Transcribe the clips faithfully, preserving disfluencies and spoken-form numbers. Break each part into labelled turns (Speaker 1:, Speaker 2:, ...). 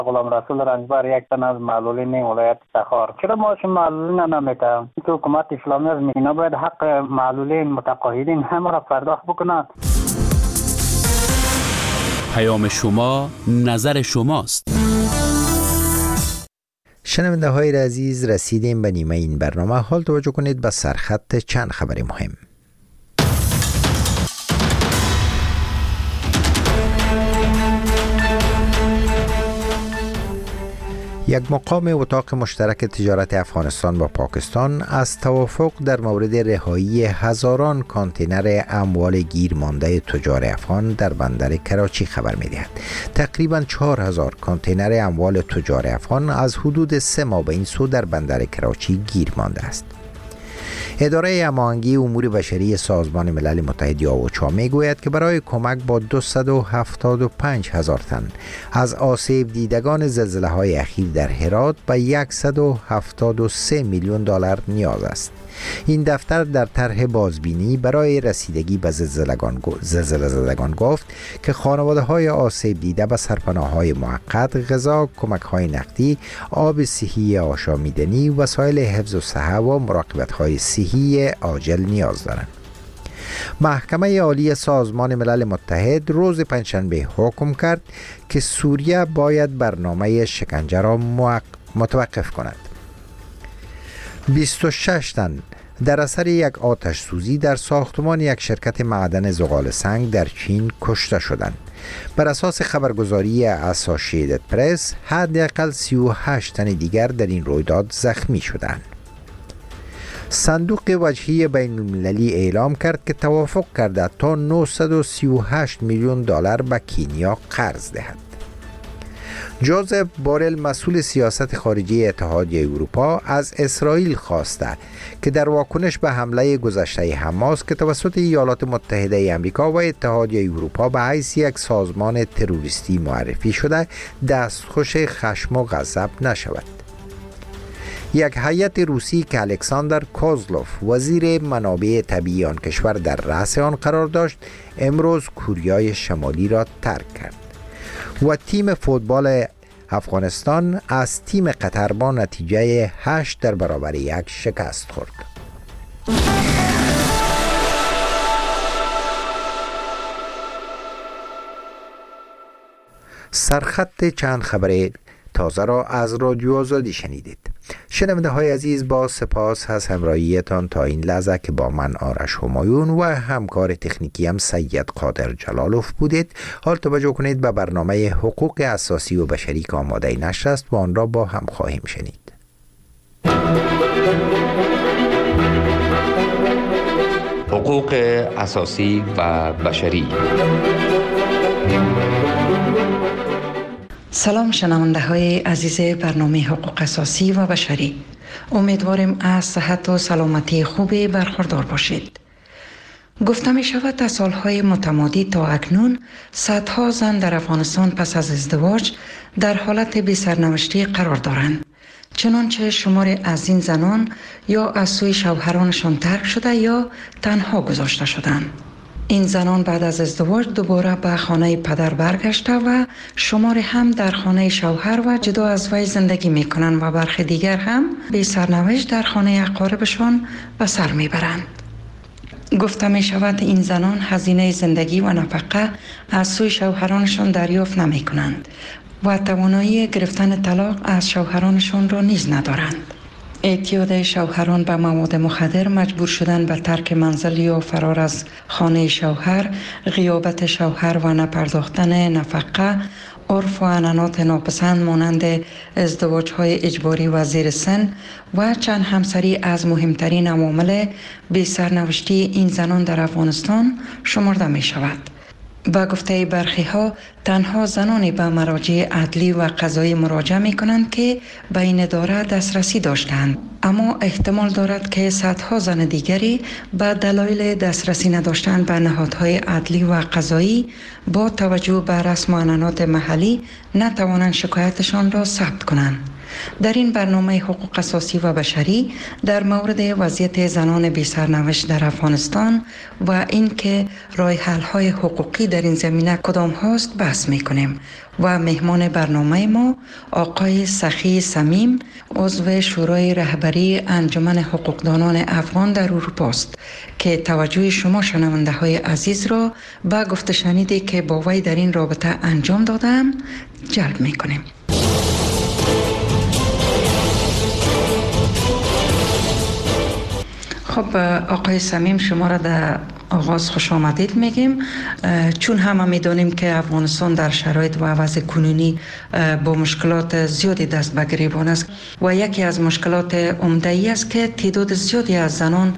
Speaker 1: غلام رسول رنجبر یک تن از معلولین ولایت تخار. چرا معاش معلولین نمیده؟ تو حکومت اسلامی از اینا باید حق معلولین متقاعدین همه را پرداخت بکنند.
Speaker 2: پیام شما نظر شماست.
Speaker 3: شنونده های عزیز، رسیدیم به نیمه این برنامه. حال توجه کنید به سرخط چند خبر مهم. یک مقام اتاق مشترک تجارت افغانستان با پاکستان از توافق در مورد رهایی هزاران کانتینر اموال گیر مانده تجار افغان در بندر کراچی خبر می‌دهد. تقریباً چهار هزار کانتینر اموال تجار افغان از حدود سه ماه به این سو در بندر کراچی گیر مانده است. اداره هماهنگی امور بشری سازمان ملل متحد یا اوچا می گوید که برای کمک با دویست و هفتاد و پنج هزار تن از آسیب دیدگان زلزله های اخیر در هرات به صد و هفتاد و سه میلیون دلار نیاز است. این دفتر در طرح بازبینی برای رسیدگی به زلزلگان زلزله زدگان گفت که خانواده های آسیب دیده به سرپناه های موقت، غذا، کمک های نقدی، آب صحی آشامیدنی، وسایل حفظ و صحه و مراقبت های صحی عاجل نیاز دارند. محکمه عالی سازمان ملل متحد روز پنجشنبه حکم کرد که سوریه باید برنامه شکنجه را متوقف کند. بیست و شش تن در اثر یک آتش سوزی در ساختمان یک شرکت معدن زغال سنگ در چین کشته شدند. بر اساس خبرگزاری اسوسییتد پرس، حداقل سی و هشت تن دیگر در این رویداد زخمی شدند. صندوق وجهی بین المللی اعلام کرد که توافق کرده تا نهصد و سی و هشت میلیون دلار به کنیا قرض دهد. جوزف بورل، مسئول سیاست خارجی اتحادیه اروپا، از اسرائیل خواسته که در واکنش به حمله گذشته حماس که توسط ایالات متحده آمریکا و اتحادیه اروپا به حیث یک سازمان تروریستی معرفی شده، دستخوش خشم و غضب نشود. یک هیئت روسی که الکساندر کوزلوف وزیر منابع طبیعی آن کشور در رأس آن قرار داشت، امروز کوریای شمالی را ترک کرد. و تیم فوتبال افغانستان از تیم قطر با نتیجه هشت در برابر یک شکست خورد. سرخط چند خبر تازه را از رادیو آزادی شنیدید. شنونده های عزیز، با سپاس از همراهیتان تا این لحظه که با من آرش همایون و همکار تکنیکی هم سید قادر جلالوف بودید. حال توجه کنید به برنامه حقوق اساسی و بشری که آماده نشر است و آن را با هم خواهیم شنید.
Speaker 4: حقوق اساسی و بشری.
Speaker 5: سلام شنونده های عزیز برنامه حقوق اساسی و بشری. امیدواریم از صحت و سلامتی خوبی برخوردار باشید. گفته می شود از سالهای متمادی تا اکنون صدها زن در افغانستان پس از ازدواج در حالت بی سرنوشتی قرار دارند. چنانچه شمار از این زنان یا از سوی شوهرانشان ترک شده یا تنها گذاشته شدند. این زنان بعد از ازدواج دوباره به خانه پدر برگشته و شمار هم در خانه شوهر و جدا از وی زندگی می کنند و برخی دیگر هم بی سرنوشت در خانه اقاربشان به سر می برند. گفته می شود این زنان هزینه زندگی و نفقه از سوی شوهرانشان دریافت نمی کنند و توانایی گرفتن طلاق از شوهرانشان را نیز ندارند. اعتیاد شوهران به مواد مخدر، مجبور شدن به ترک منزل یا فرار از خانه شوهر، غیابت شوهر و نپرداختن نفقه، عرف و عنعنات ناپسند مانند ازدواج‌های اجباری و زیر سن و چند همسری از مهمترین عوامل بی سرنوشتی این زنان در افغانستان شمرده می شود. با گفته برخی ها تنها زنانی به مراجع عدلی و قضایی مراجعه می کنند که به این اداره دسترسی داشتند، اما احتمال دارد که صدها زن دیگری به دلایل دسترسی نداشتن به نهادهای عدلی و قضایی با توجه به رسم و عنعنات محلی نتوانند شکایتشان را ثبت کنند. در این برنامه حقوق اساسی و بشری در مورد وضعیت زنان بی سرنوشت در افغانستان و اینکه راه حل های حقوقی در این زمینه کدام هاست بحث میکنیم و مهمان برنامه ما آقای سخی صمیم، عضو شورای رهبری انجمن حقوقدانان افغان در اروپا است که توجه شما شنونده های عزیز را به گفته شنیدی که با وی در این رابطه انجام دادم جلب میکنیم. خب آقای صمیم، شما را در آغاز خوش آمدید میگیم، چون همه میدونیم که افغانستان در شرایط و وضع کنونی با مشکلات زیادی دست به گریبان است و یکی از مشکلات عمده ای است که تعداد زیادی از زنان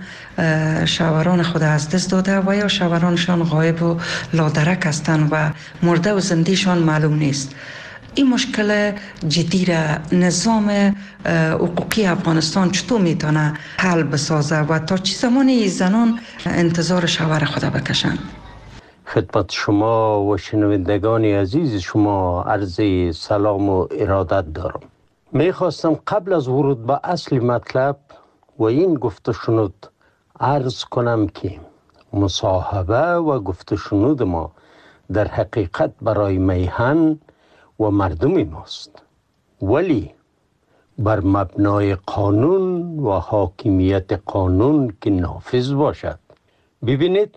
Speaker 5: شوهران خود از دست داده و یا شوهرانشان غایب و لادرک هستند و مرده و زندهشان معلوم نیست. این مشکل جدی را نظام حقوقی افغانستان چطور میتونه حل بسازه و تا چه زمانی زنان انتظار شوهر خود بکشند؟
Speaker 6: خدمت شما و شنوندگان عزیز شما عرض سلام و ارادت دارم. میخواستم قبل از ورود به اصل مطلب و این گفت و شنود عرض کنم که مصاحبه و گفت و شنود ما در حقیقت برای میهن و مردم ماست، ولی بر مبنای قانون و حاکمیت قانون که نافذ باشد. ببینید،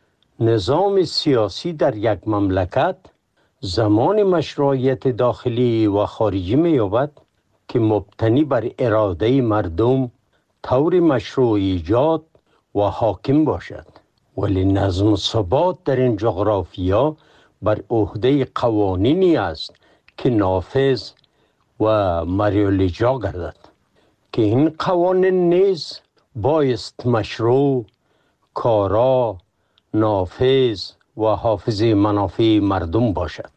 Speaker 6: نظام سیاسی در یک مملکت زمان مشروعیت داخلی و خارجی می‌یابد که مبتنی بر اراده مردم طور مشروع ایجاد و حاکم باشد، ولی نظم و ثبات در این جغرافیا بر عهده قوانینی است که نافذ و مریالاجرا گردد که این قوانین نیز بایست مشروع، کارا، نافذ و حافظ منافع مردم باشد.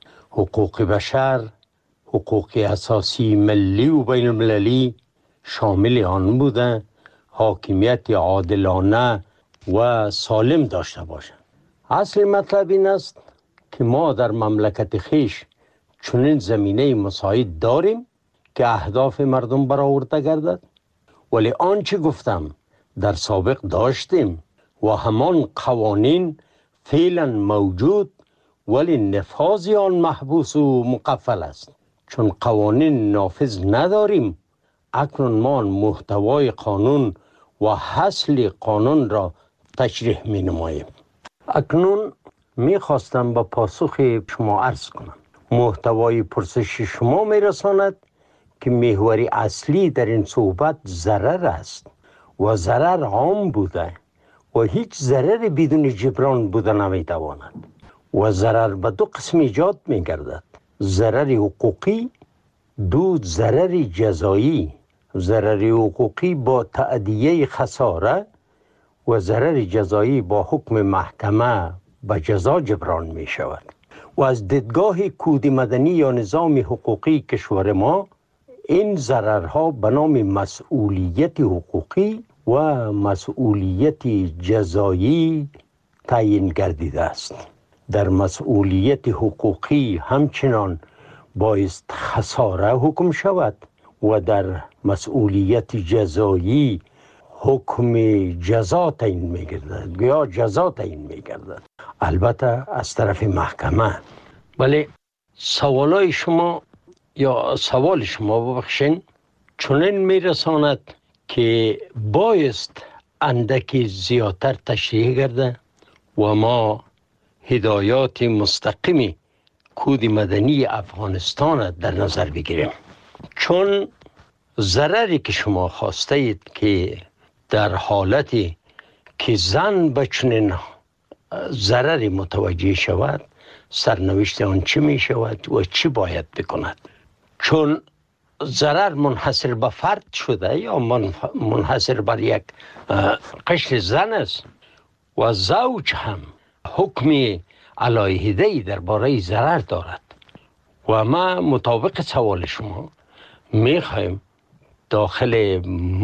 Speaker 6: حقوق بشر، حقوق اساسی ملی و بین المللی شامل آن بوده حاکمیت عادلانه و سالم داشته باشد. اصل مطلب این است که ما در مملکت خیش چنین زمینه مساعد داریم که اهداف مردم برآورده گردد، ولی آنچه گفتم در سابق داشتیم و همان قوانین فعلا موجود، ولی نفاذ آن محبوس و مقفل است. چون قوانین نافذ نداریم، اکنون ما محتوای قانون و حاصل قانون را تشریح می نماییم. اکنون می خواستم با پاسخ شما عرض کنم. محتوای پرسش شما می رساند که محور اصلی در این صحبت ضرر است و ضرر عام بوده و هیچ ضرر بدون جبران بوده نمی تواند و ضرر به دو قسم ایجاد می گردد: ضرر حقوقی، دو ضرر جزایی. ضرر حقوقی با تأدیه خساره و ضرر جزایی با حکم محکمه به جزا جبران می شود. و از دیدگاه کود مدنی یا نظام حقوقی کشور ما، این ضررها به نام مسئولیت حقوقی و مسئولیت جزایی تعیین گردیده است. در مسئولیت حقوقی همچنان بایست خساره حکم شود و در مسئولیت جزایی حکم جزا تعیین می‌گردد یا جزا تعیین می‌گردد، البته از طرف محکمه. ولی سوالای شما یا سوال شما ببخشین چنین میرساند که بایست اندکی زیادتر تشریح گرده و ما هدایات مستقیمی کود مدنی افغانستان در نظر بگیریم. چون ضرری که شما خواسته اید که در حالتی که زن به چنین ضرری متوجه شود، سرنوشت آن چی می شود و چی باید بکند. چون ضرر منحصر به فرد شده یا منحصر بر یک قشر زن است و زوج هم حکم علیحده‌ای درباره ضرر دارد و ما مطابق سوال شما میخوایم داخل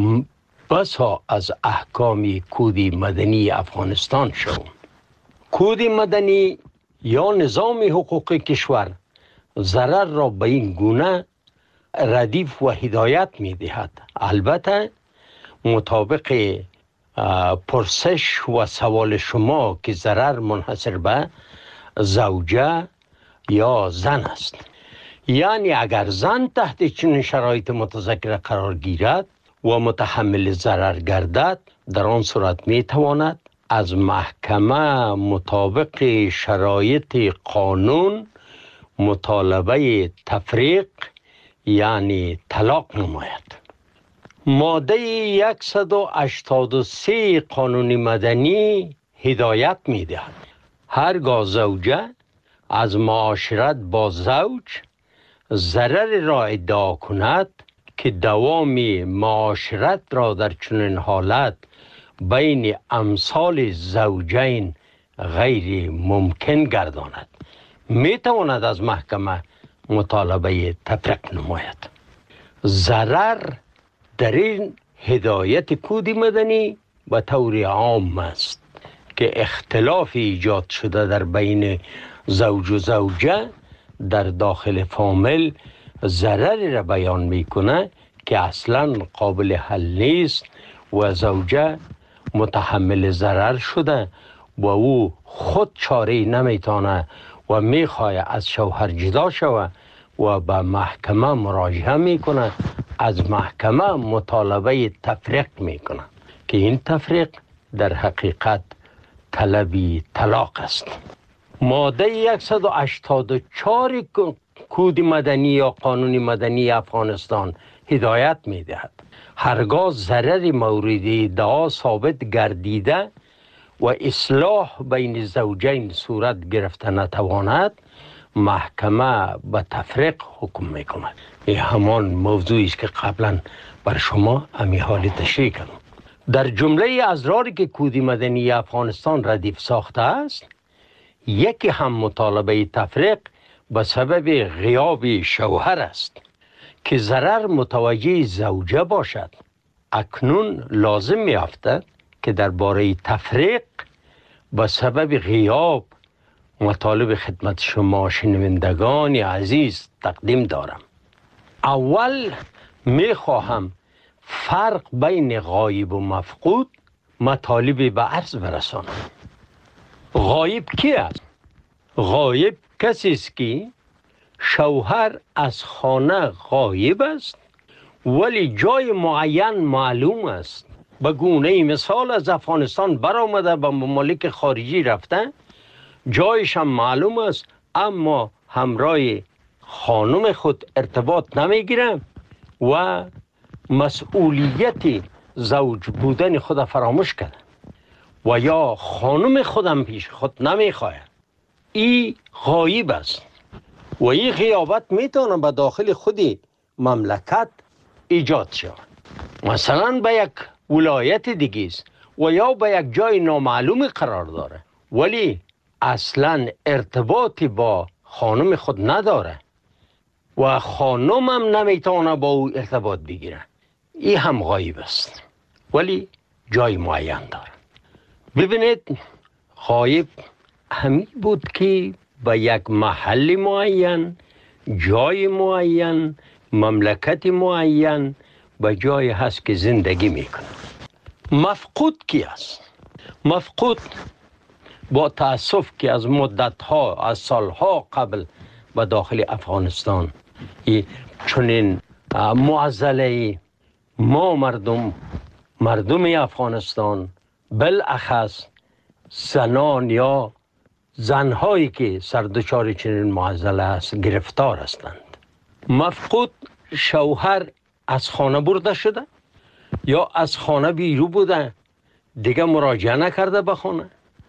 Speaker 6: بسا از احکام کود مدنی افغانستان شوم. کود مدنی یا نظام حقوق کشور ضرر را به این گونه ردیف و هدایت می دهد. البته مطابق پرسش و سوال شما که ضرر منحصر به زوجه یا زن است، یعنی اگر زن تحت چنین شرایط متذکره قرار گیرد و متحمل ضرر گردد، در آن صورت می تواند از محکمه مطابق شرایط قانون مطالبه تفریق یعنی طلاق نماید. ماده صد و هشتاد و سه قانون مدنی هدایت می دهد هرگاه زوجه از معاشرت با زوج ضرر را ادعا کند که دوام معاشرت را در چنین حالت بین امثال زوجین غیر ممکن گرداند، می تواند از محکمه مطالبه تفریق نماید. ضرر در این هدایت کود مدنی به طور عام است که اختلاف ایجاد شده در بین زوج و زوجه در داخل فامیل ضرری را بیان می کنه که اصلا قابل حل نیست و زوجه متحمل ضرر شده و او خود چاره نمیتانه و میخواه از شوهر جدا شوه و به محکمه مراجعه میکنه، از محکمه مطالبه تفریق میکنه که این تفریق در حقیقت طلبی طلاق است. ماده صد و هشتاد و چهار کود مدنی یا قانون مدنی افغانستان هدایت میدهد هرگاه ضرر مورد ادعا ثابت گردیده و اصلاح بین زوجین صورت گرفته نتواند، محکمه به تفریق حکم میکند. این همان موضوعی است که قبلا بر شما امی حال تشریح کردم. در جمله اضراری که کود مدنی افغانستان ردیف ساخته است، یکی هم مطالبه تفریق به سبب غیاب شوهر است که ضرر متوجه زوجه باشد. اکنون لازم می افتد که درباره تفریق به سبب غیاب مطالب خدمت شما شنوندگان عزیز تقدیم دارم. اول می خواهم فرق بین غایب و مفقود مطالب به عرض برسانم. غایب کی است؟ غایب کسی است که شوهر از خانه غایب است ولی جای معین معلوم است. به گونه مثال از افغانستان برآمده به ممالک خارجی رفته، جایش هم معلوم است اما همراه خانم خود ارتباط نمیگیره و مسئولیت زوج بودن خود فراموش کرده و یا خانم خودم پیش خود نمیخواه. این غایب است و این غیابت میتونه به داخل خودی مملکت ایجاد شود، مثلا به یک ولایت دیگه است و یا به یک جای نامعلوم قرار داره ولی اصلا ارتباطی با خانم خود نداره و خانم هم نمیتونه با او ارتباط بگیره. این هم غایب است ولی جای معین داره. ببینید، غایب همین بود که به یک محل معین، جای معین، مملکت معین به جای هست که زندگی میکنه. مفقود کی است؟ مفقود با تأسف که از مدتها، از سالها قبل به داخل افغانستان چنین معضله ما مردم مردم افغانستان بالاخص زنان یا زنهایی که سردچار چنین معضله است گرفتار هستند. مفقود شوهر از خانه برده شده یا از خانه بیرون بوده، دیگه مراجعه نکرده به خانه،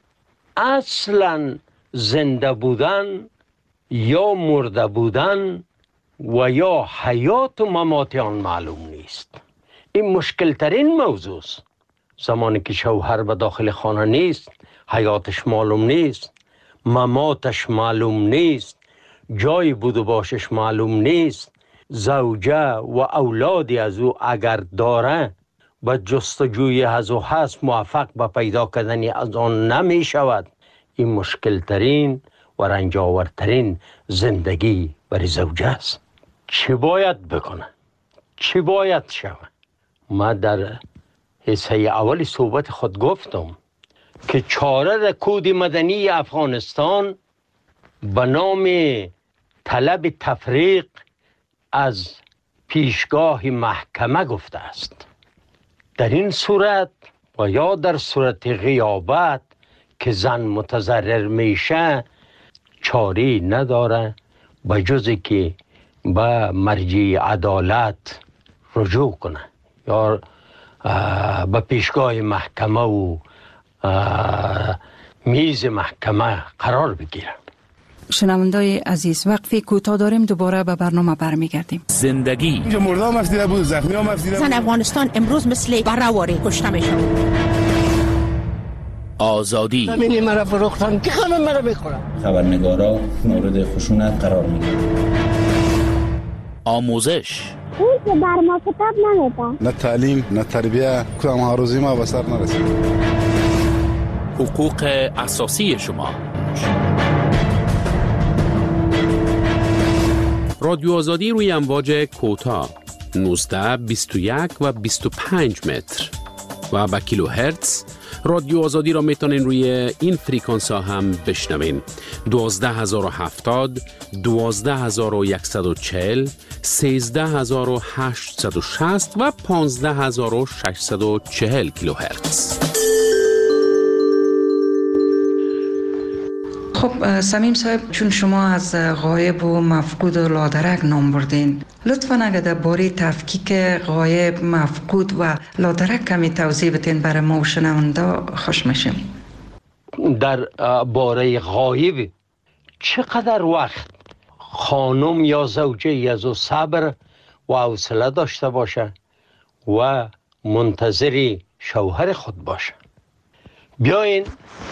Speaker 6: اصلا زنده بودن یا مرده بودن و یا حیات و ممات آن معلوم نیست. این مشکل ترین موضوع است. زمانی که شوهر به داخل خانه نیست، حیاتش معلوم نیست، مماتش معلوم نیست، جای بود و باشش معلوم نیست، زوجه و اولادی از او اگر داره به جستجوی از او هست موفق به پیدا کردن از آن نمی شود. این مشکل ترین و رنج آورترین زندگی برای زوجه است. چی باید بکنه، چی باید شود. ما در حصه اول صحبت خود گفتم که چاره در کود مدنی افغانستان به نام طلب تفریق از پیشگاه محکمه گفته است. در این صورت و یا در صورت غیابت که زن متضرر میشه چاری نداره به جز که به مرجع عدالت رجوع کنه یا به پیشگاه محکمه و میز محکمه قرار بگیره.
Speaker 7: شنوندای عزیز، وقفی کوتاه داریم، دوباره به برنامه برمیگردیم.
Speaker 2: زندگی
Speaker 8: اینجا مرده هم افزیده بود، زخمی هم افزیده بود.
Speaker 9: زن افغانستان امروز مثل برهواری کشته میشه.
Speaker 2: آزادی
Speaker 10: زمینی مرا فروختن که خانم مرا بخورم.
Speaker 11: خبرنگارا مورد خشونت قرار میگیرن.
Speaker 2: آموزش
Speaker 12: اون که بر ما کتاب نمیده.
Speaker 8: نه تعلیم نه تربیه، کدام ها روزی ما به سر نرسید.
Speaker 2: حقوق اساسی شما. رادیو آزادی روی امواج کوتاه نوزده، بیست و یک و بیست و پنج متر و با کیلو هرتز. رادیو آزادی را میتونین روی این فریکانس ها هم بشنوین: دوازده هزار و هفتاد، دوازده هزار و صد و چهل، سیزده هزار و هشتصد و شصت و پانزده هزار و ششصد و چهل کیلو هرتز.
Speaker 5: خب سمیم صاحب، چون شما از غایب و مفقود و لادرک نام بردین، لطفاً اگر در باره تفکیک غایب، مفقود و لادرک کمی توضیح بدین برای ما و شنونده خوش میشیم.
Speaker 6: در باره غایب چقدر وقت خانم یا زوجه یزو صبر و حوصله داشته باشه و منتظر شوهر خود باشه. بیاین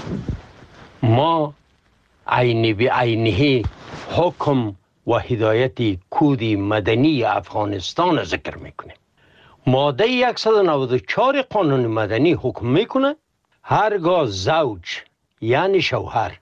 Speaker 6: ما عینی بی عینی حکم و هدایت کود مدنی افغانستان ذکر میکنیم. ماده صد و نود و چهار قانون مدنی حکم میکنه هرگاه زوج یعنی شوهر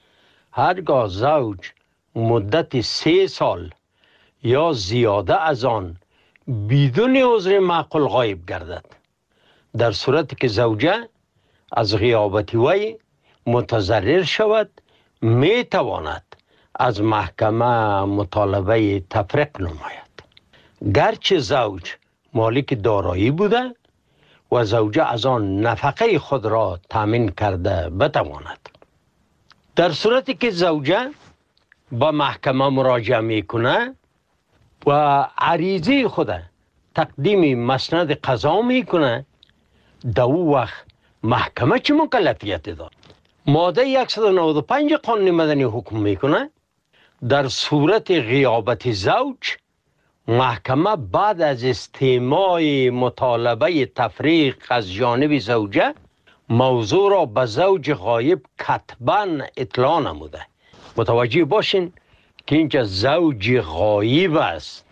Speaker 6: هرگاه زوج مدت سه سال یا زیاده از آن بدون عذر معقول غایب گردد، در صورتی که زوجه از غیابت وی متضرر شود، می تواند از محکمه مطالبه تفریق نماید. گرچه زوج مالک دارایی بوده و زوجه از آن نفقه خود را تامین کرده بتواند. در صورتی که زوجه با محکمه مراجعه میکنه و عریضه خود تقدیم مسند قضا میکنه، در او وقت محکمه چه مکلفیت داد؟ ماده صد و نود و پنج قانون مدنی حکم میکنه در صورت غیابت زوج، محکمه بعد از استماع مطالبه تفریق از جانب زوجه موضوع را به زوج غایب کتباً اطلاع نموده. متوجه باشین که اینجا زوج غایب است،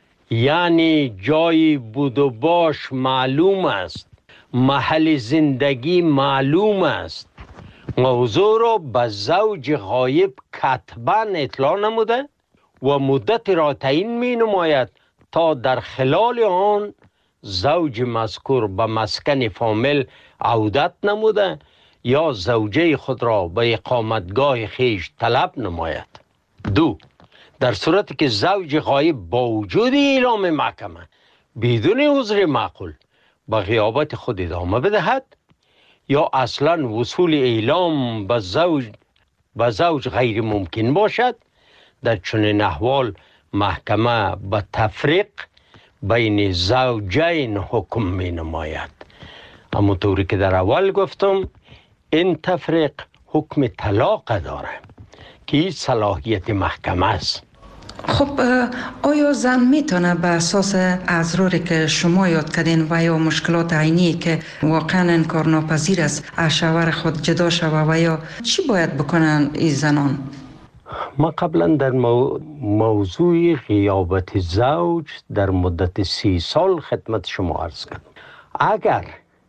Speaker 6: یعنی جای بود و باش معلوم است، محل زندگی معلوم است. موضوع را به زوج غایب کتباً اطلاع نموده و مدت را تعیین می نماید تا در خلال آن زوج مذکور به مسکن فامیل عودت نموده یا زوجه خود را به اقامتگاه خیش طلب نماید. دو، در صورتی که زوج غایب با وجود اعلام محکمه بدون عذر معقول به غیابت خود ادامه بدهد یا اصلا وصول اعلام به زوج به زوج غیر ممکن باشد، در چنین احوال محکمه به تفریق بین زوجین حکم می نماید. اما طوری که در اول گفتم، این تفریق حکم طلاق داره که این صلاحیت محکمه است.
Speaker 5: خب آیا زن میتونه به اساس اضراری که شما یاد کردین و یا مشکلات عینی که واقعا انکارناپذیر است از شوهر خود جدا شوه و یا چی باید بکنن این زنان؟
Speaker 6: ما قبلا در مو... موضوع غیابت زوج در مدت سی سال خدمت شما عرض کردم. اگر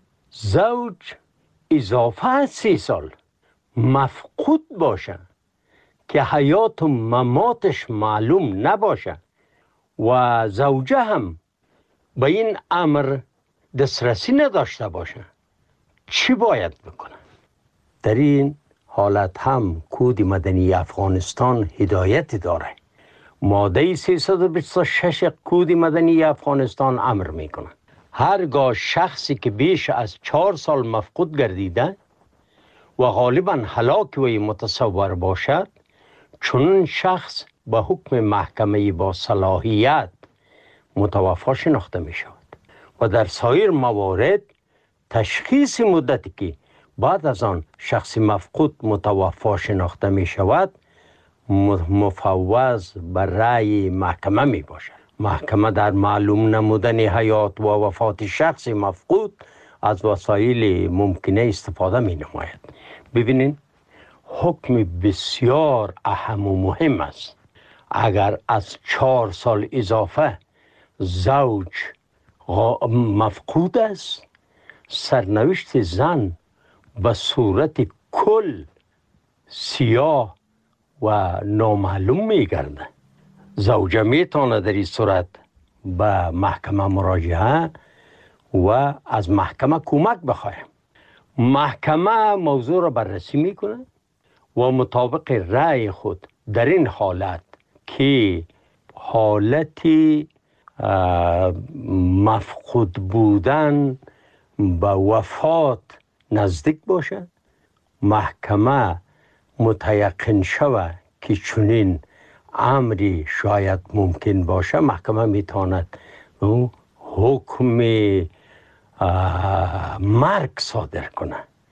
Speaker 6: زوج اضافه از سی سال مفقود باشه که حیات و مماتش معلوم نباشه و زوجه هم به این امر دسترسی نداشته باشه، چی باید بکنه؟ در این حالت هم کود مدنی افغانستان هدایت داره. ماده سیصد و بیست و شش کود مدنی افغانستان امر میکنه هرگاه شخصی که بیش از چهار سال مفقود گردیده و غالبا هلاک وی متصور باشد، چنین شخص به حکم محکمه با صلاحیت متوفی شناخته می شود و در سایر موارد تشخیص مدتی که بعد از آن شخص مفقود متوفی شناخته می شود مفوض بر رأی محکمه می باشد. محکمه در معلوم نمودن حیات و وفات شخص مفقود از وسایل ممکنه استفاده می نماید. ببینید حکم بسیار اهم و مهم است. اگر از چهار سال اضافه زوج مفقود است، سرنوشت زن به صورت کل سیاه و نامعلوم می گرده. زوجه می تونه در این صورت به محکمه مراجعه و از محکمه کمک بخواهد. محکمه موضوع را بررسی می کنه و مطابق رأی خود در این حالت که حالت مفقود بودن به وفات نزدیک باشد، محکمه متیقن شود که چنین امری شاید ممکن باشه، محکمه میتواند حکم مرگ صادر کنه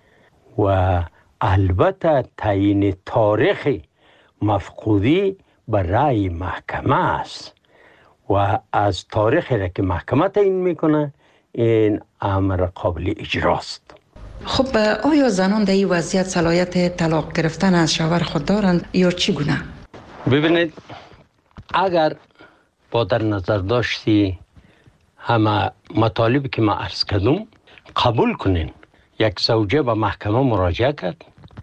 Speaker 6: و البته تعیین تاریخ مفقودی به رأی محکمه است و از تاریخی را که محکمه تعیین میکنه این امر قابل اجراست.
Speaker 5: خب آیا زنان در این وضعیت صلاحیت طلاق گرفتن از شوهر خود دارند یا چگونه؟
Speaker 6: ببینید اگر با در نظر داشتی همه مطالبی که ما عرض کردم قبول کنین، یک زوجه به محکمه مراجعه کرد،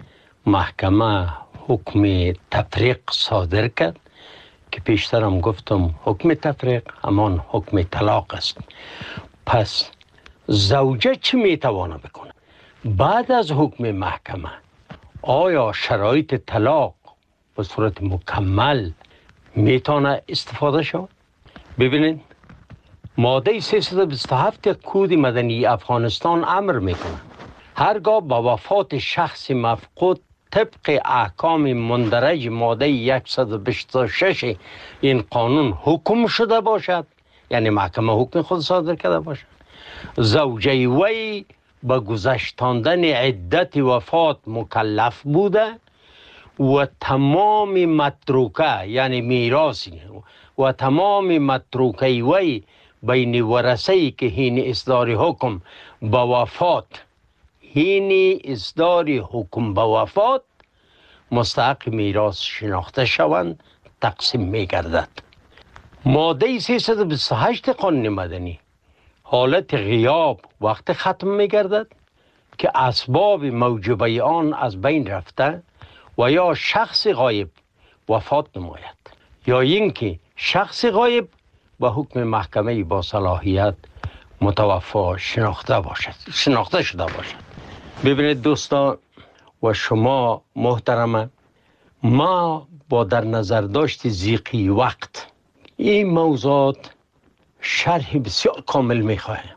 Speaker 6: محکمه حکم تفریق صادر کرد که پیشترم گفتم حکم تفریق همان حکم طلاق است. پس زوجه چی میتوانه بکنه؟ بعد از حکم محکمه آیا شرایط طلاق به صورت مکمل میتونه استفاده شود؟ ببینید ماده سیصد و بیست و هفت کود مدنی افغانستان امر میکنه هرگاه با وفات شخص مفقود طبق احکام مندرج ماده صد و بیست و شش این قانون حکم شده باشد، یعنی محکمه حکم خود صادر کرده باشد، زوجه وی به گذشتاندن عدت وفات مکلف بوده و تمام متروکه یعنی میراثی و تمام متروکه وی بین ورثه‌ای که هین اصدار حکم به وفات هین اصدار حکم به وفات مستحق میراث شناخته شوند تقسیم می گردد. ماده سیصد و بیست و هشت قانون مدنی حالت غیاب وقت ختم می گردد که اسباب موجبه آن از بین رفته و یا شخص غایب وفات نماید یا اینکه شخص غایب به حکم محکمه با صلاحیت متوفی شناخته باشد شناخته شده باشد. ببینید دوستان و شما محترمه، ما با در نظر داشت ضیقی وقت این موضوعات شرح بسیار کامل میخواهیم.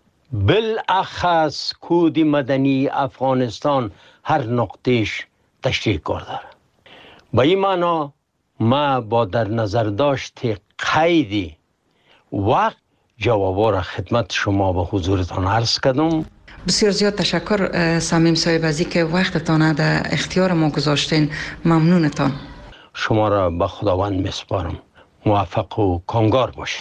Speaker 6: بالاخص کود مدنی افغانستان هر نقطهش تشریح کرده. با این معنا ما با در نظر داشت قید وقت جوابا را خدمت شما به حضورتان عرض کردم.
Speaker 5: بسیار زیاد تشکر صمیم صاحب از اینکه وقتتان در اختیار ما گذاشتین. ممنونتان.
Speaker 6: شما را به خداوند میسپارم. موفق و کامگار باشید.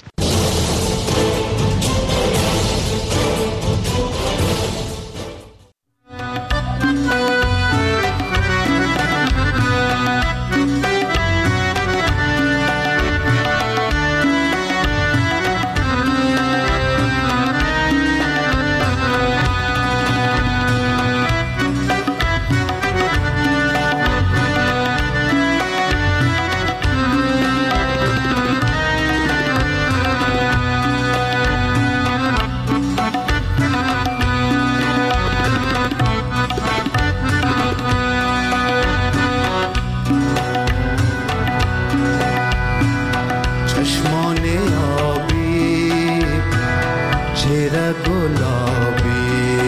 Speaker 13: چهره گلابی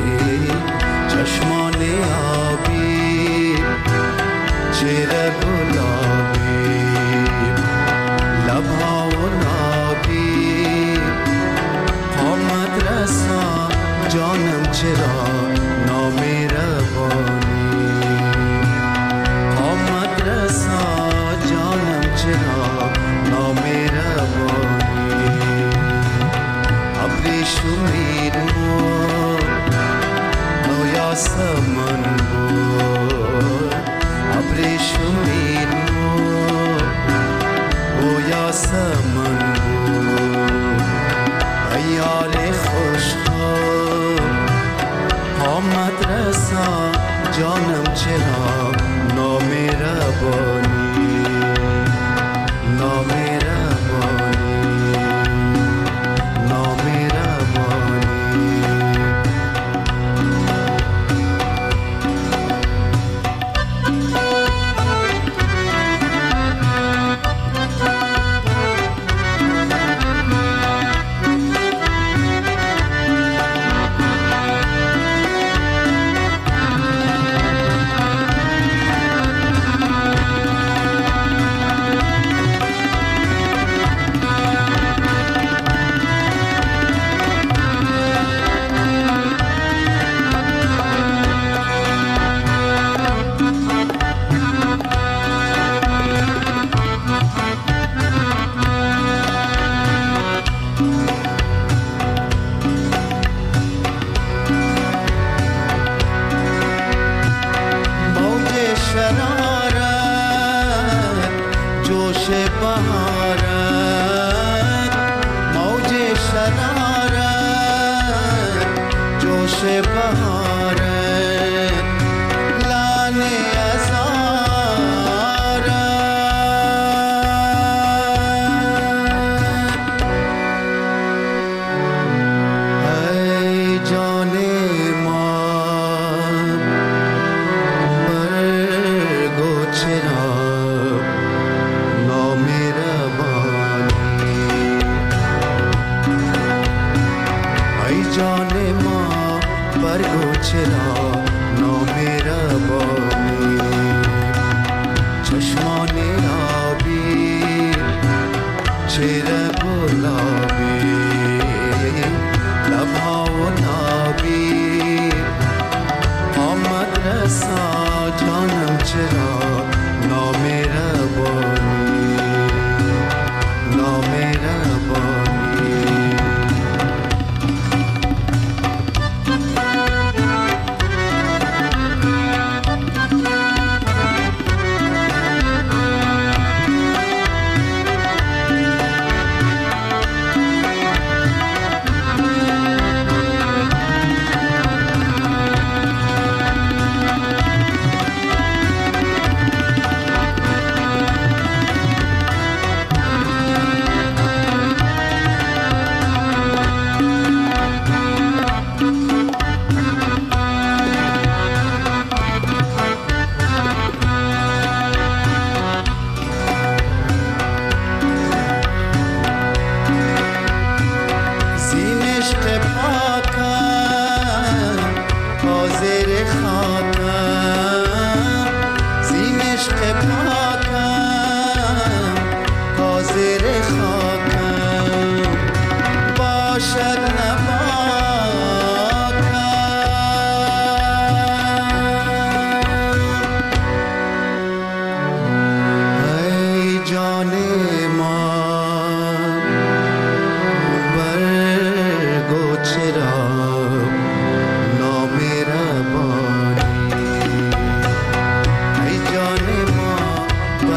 Speaker 13: چشمان آبی چهره گلابی لبها و نابی قامت رسا جانم چرا نامهربانی قامت رسا جانم چرا نامهربانی ابریشمین بود نویا سمن بود ابریشمین بود نویا سمن بود ایال خوش قامت رسا جانم چرا نامهربانی نامهربانی نامهربانی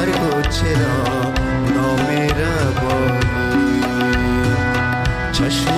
Speaker 13: چشم